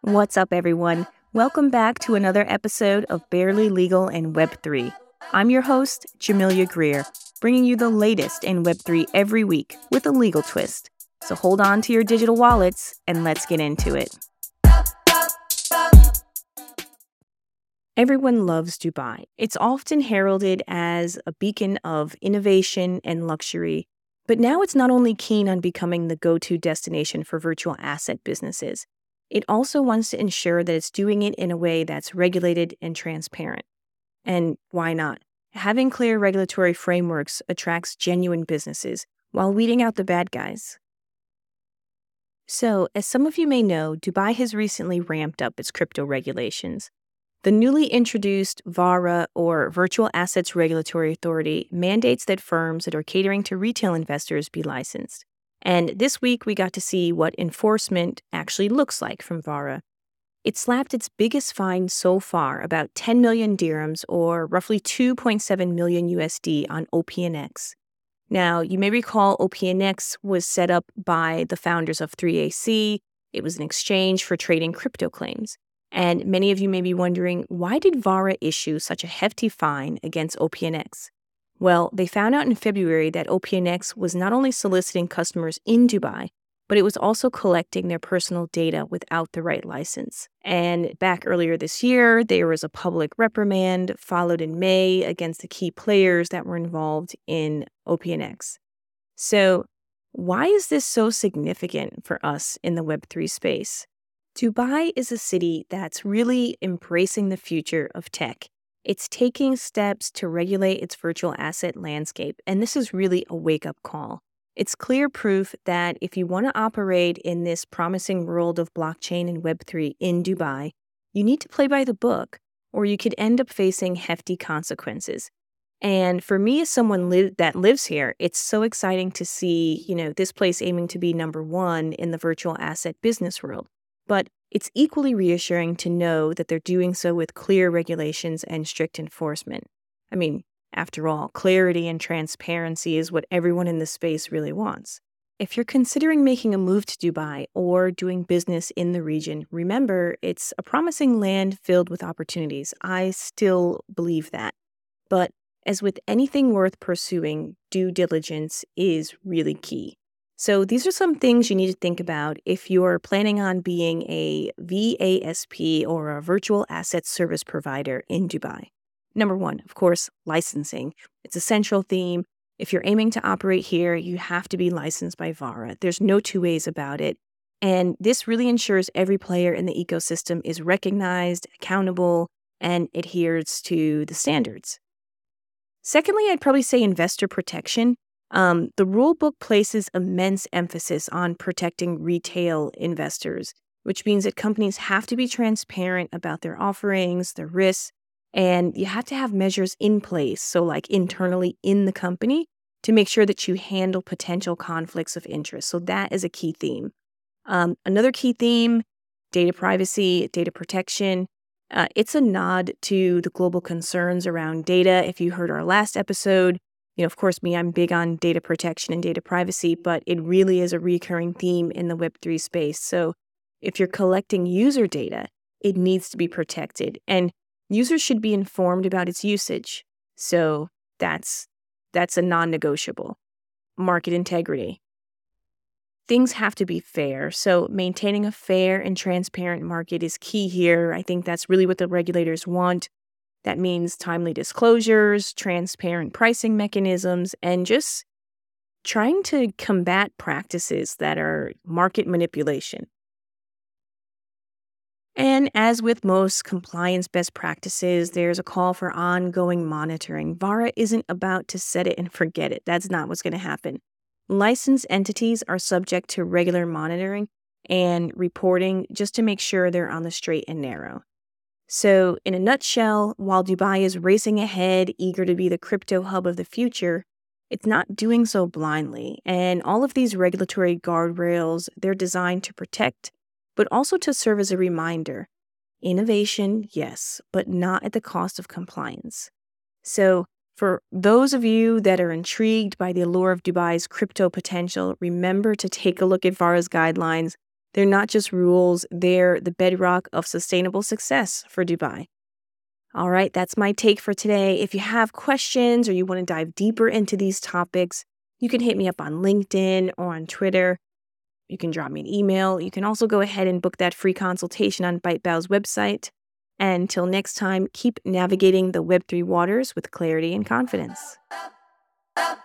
What's up, everyone? Welcome back to another episode of Barely Legal and Web3. I'm your host, Jamelia Greer, bringing you the latest in Web3 every week with a legal twist. So hold on to your digital wallets and let's get into it. Everyone loves Dubai. It's often heralded as a beacon of innovation and luxury, but now it's not only keen on becoming the go-to destination for virtual asset businesses. It also wants to ensure that it's doing it in a way that's regulated and transparent. And why not? Having clear regulatory frameworks attracts genuine businesses while weeding out the bad guys. So, as some of you may know, Dubai has recently ramped up its crypto regulations. The newly introduced VARA, or Virtual Assets Regulatory Authority, mandates that firms that are catering to retail investors be licensed. And this week, we got to see what enforcement actually looks like from VARA. It slapped its biggest fine so far, about 10 million dirhams, or roughly 2.7 million USD, on OPNX. Now, you may recall OPNX was set up by the founders of 3AC. It was an exchange for trading crypto claims. And many of you may be wondering, why did VARA issue such a hefty fine against OPNX? Well, they found out in February that OPNX was not only soliciting customers in Dubai, but it was also collecting their personal data without the right license. And back earlier this year, there was a public reprimand followed in May against the key players that were involved in OPNX. So, why is this so significant for us in the Web3 space? Dubai is a city that's really embracing the future of tech. It's taking steps to regulate its virtual asset landscape, and this is really a wake-up call. It's clear proof that if you want to operate in this promising world of blockchain and Web3 in Dubai, you need to play by the book, or you could end up facing hefty consequences. And for me, as someone that lives here, it's so exciting to see, this place aiming to be number one in the virtual asset business world. But it's equally reassuring to know that they're doing so with clear regulations and strict enforcement. I mean, after all, clarity and transparency is what everyone in this space really wants. If you're considering making a move to Dubai or doing business in the region, remember it's a promising land filled with opportunities. I still believe that. But as with anything worth pursuing, due diligence is really key. So these are some things you need to think about if you're planning on being a VASP, or a virtual asset service provider in Dubai. Number one, of course, licensing. It's a central theme. If you're aiming to operate here, you have to be licensed by VARA. There's no two ways about it. And this really ensures every player in the ecosystem is recognized, accountable, and adheres to the standards. Secondly, I'd probably say investor protection. The rulebook places immense emphasis on protecting retail investors, which means that companies have to be transparent about their offerings, their risks, and you have to have measures in place, so like internally in the company, to make sure that you handle potential conflicts of interest. So that is a key theme. Another key theme, data privacy, data protection. It's a nod to the global concerns around data. If you heard our last episode, of course, I'm big on data protection and data privacy, but it really is a recurring theme in the Web3 space. So if you're collecting user data, it needs to be protected, and users should be informed about its usage. So that's a non-negotiable. Market integrity. Things have to be fair. So maintaining a fair and transparent market is key here. I think that's really what the regulators want. That means timely disclosures, transparent pricing mechanisms, and just trying to combat practices that are market manipulation. And as with most compliance best practices, there's a call for ongoing monitoring. VARA isn't about to set it and forget it. That's not what's going to happen. Licensed entities are subject to regular monitoring and reporting just to make sure they're on the straight and narrow. So, in a nutshell, while Dubai is racing ahead, eager to be the crypto hub of the future, it's not doing so blindly. And all of these regulatory guardrails, they're designed to protect, but also to serve as a reminder. Innovation, yes, but not at the cost of compliance. So, for those of you that are intrigued by the allure of Dubai's crypto potential, remember to take a look at VARA's guidelines. They're not just rules, they're the bedrock of sustainable success for Dubai. All right, that's my take for today. If you have questions or you want to dive deeper into these topics, you can hit me up on LinkedIn or on Twitter. You can drop me an email. You can also go ahead and book that free consultation on ByteBao's website. And until next time, keep navigating the Web3 waters with clarity and confidence.